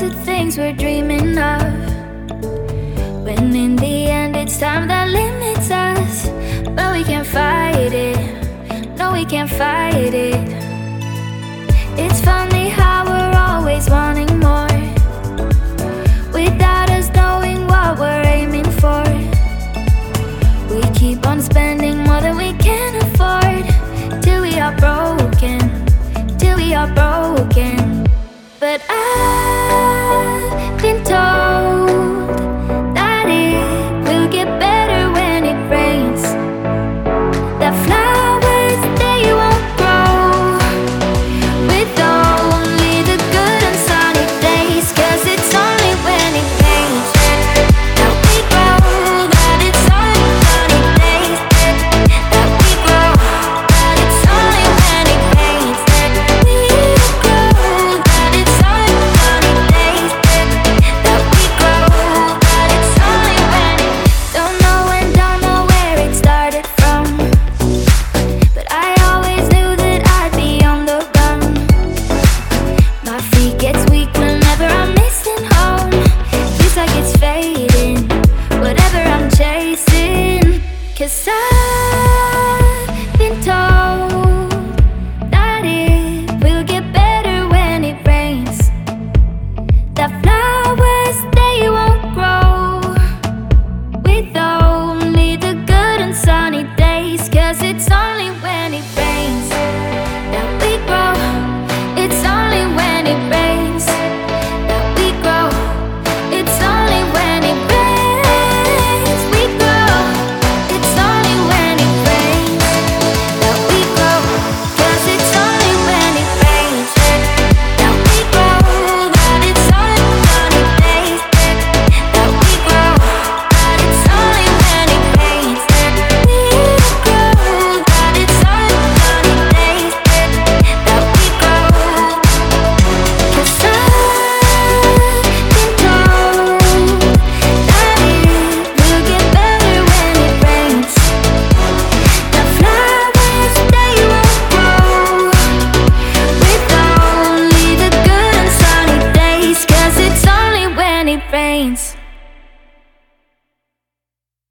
to things we're dreaming of, when in the end it's time that limits us. But we can't fight it, no we can't fight it. It's funny how we're always wanting more,